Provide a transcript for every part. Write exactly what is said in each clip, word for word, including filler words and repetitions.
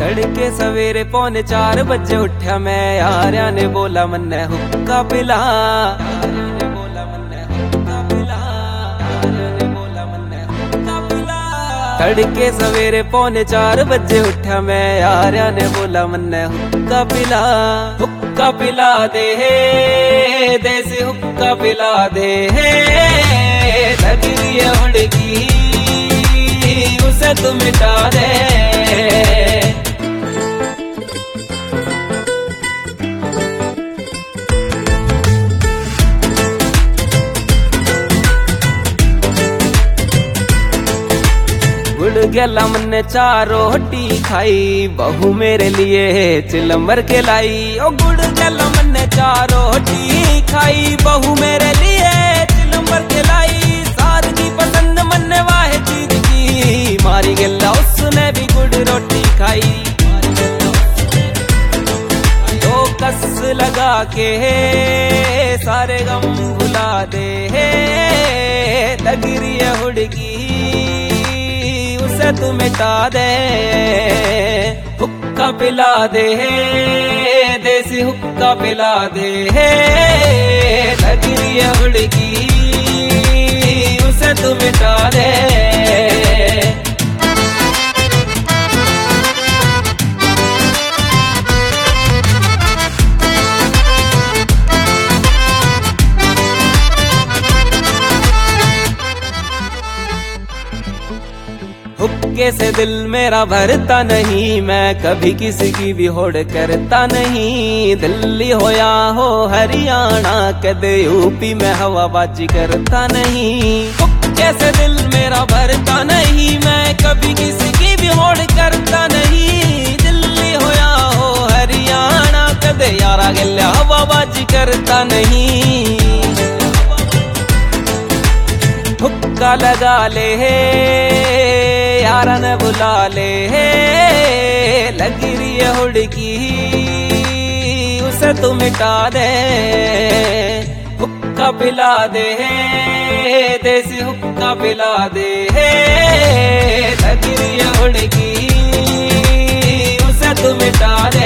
तड़के सवेरे पौने चार बजे उठा मैं, यार ने बोला मन्ने हुक्का पिला, तड़के सवेरे पौने चार बजे उठा मैं, यार ने बोला मन्ने हुक्का पिला, हुक्का पिला दे, देसी हुक्का पिला दे, लग रही है हुड़की उसे तू मिटा दे। गुड़ गला मन्ने चार रोटी खाई, बहू मेरे लिए चिलम्बर के लाई, ओ गुड़ गला मन्ने चार रोटी खाई, बहू मेरे लिए चिलम्बर के लाई, सार की पसंद मन्ने वाहे चीज की, मारी गला उसने भी गुड़ रोटी खाई, तो कस लगा के सारे गम भुला दे, लग रही है हुड़की उसे तू मिटा दे, हुक्का पिला दे, देसी हुक्का पिला दे, लग रही है हुड़की उसे तू मिटा दे। हुक्के से दिल मेरा भरता नहीं, मैं कभी किसी की भी होड़ करता नहीं, दिल्ली हो या हो हरियाणा कदे यूपी में हवाबाजी करता नहीं, हुक्के से दिल मेरा भरता नहीं, मैं कभी किसी की भी होड़ करता नहीं, दिल्ली हो या हो हरियाणा कदे यारा गल्या हवाबाजी करता नहीं, हुक्का लगा ले यारा न बुला ले, लग रही है हुड़की उसे तू मिटा दे, हुक्का पिला दे, देसी हुक्का पिला दे, लग रही है हुड़की उसे तू मिटा दे।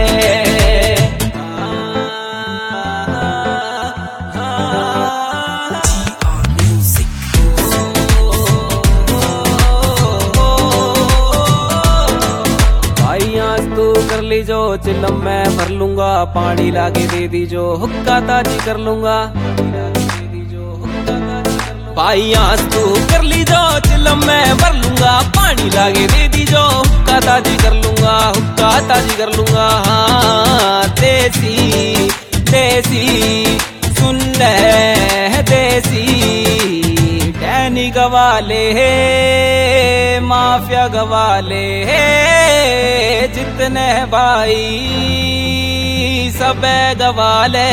कर ली जो चिलम मैं भर लूंगा, पानी लाके दे दी जो हुक्का ताजी कर लूंगा, भाई आज तू कर ली जो चिलम मैं भर लूंगा, पानी लाके दे दी जो हुक्का ताजी कर लूंगा, हुक्का ताजी कर लूंगा। हाँ देसी देसी सुन ले देसी, डैनी गवाले माफिया गवाले, जितने भाई सब गवाले,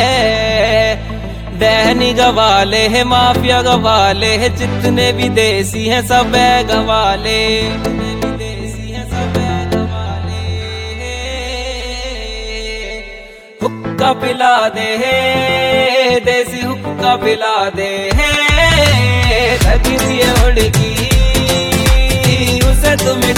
डैनी गवाले है माफिया गवाले है, जितने भी देसी हैं सब गवाले, जितने भी देसी हैं सब गवाले, हुक्का पिला दे, देसी हुक्का पिला दे, लग रही है हुड़की उसे तुम